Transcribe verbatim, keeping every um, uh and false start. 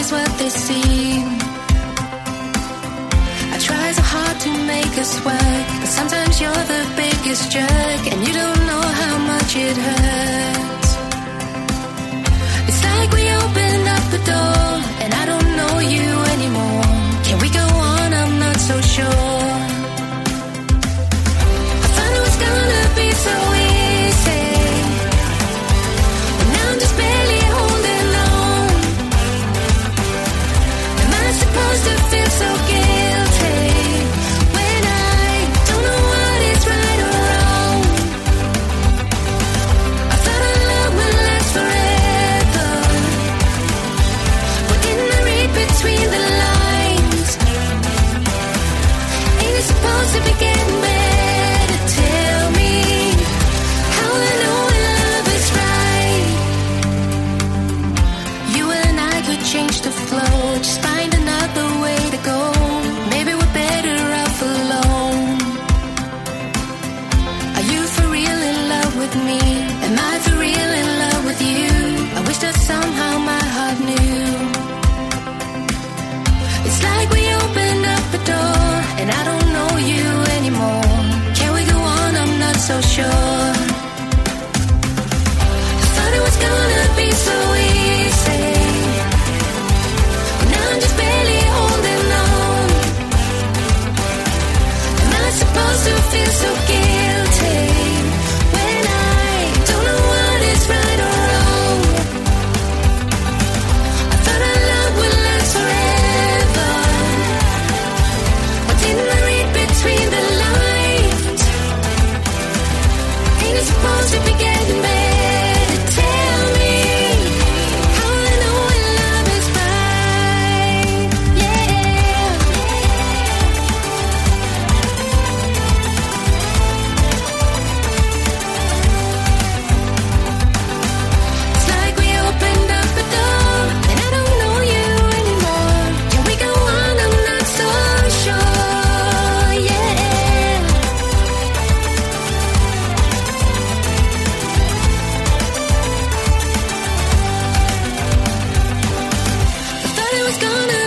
always what they seem. I try so hard to make us work, but sometimes you're the biggest jerk, and you don't know how much it hurts. It's like we opened up a door, and I don't know you anymore. Can we go on? I'm not so sure. I thought it was gonna be so easy, but now I'm just barely holding on. Am I supposed to feel so guilty when I don't know what is right or wrong? I thought our love would last forever, but didn't I read between the lines? Ain't it supposed to be getting better? Tell me, how will I know when love is right? You and I could change the flow, just find another way to go. Maybe we're better off alone. Are you for real in love with me? Am I for real in love with you? I wish that somehow my heart knew. It's like we opened up a door, and I don't know you anymore. Can we go on? I'm not so sure. I thought it was gonna be so easy, but now I'm just barely holding on. Am I supposed to feel so guilty when I don't know what is right or wrong? I thought our love would last forever, but didn't I read between the lines? Ain't it supposed to be getting better? Tell me, how will I know when love is right? Yeah. It's like we opened up a door, and I don't know you anymore. Can we go on? I'm not so sure. Yeah. I thought it was gonna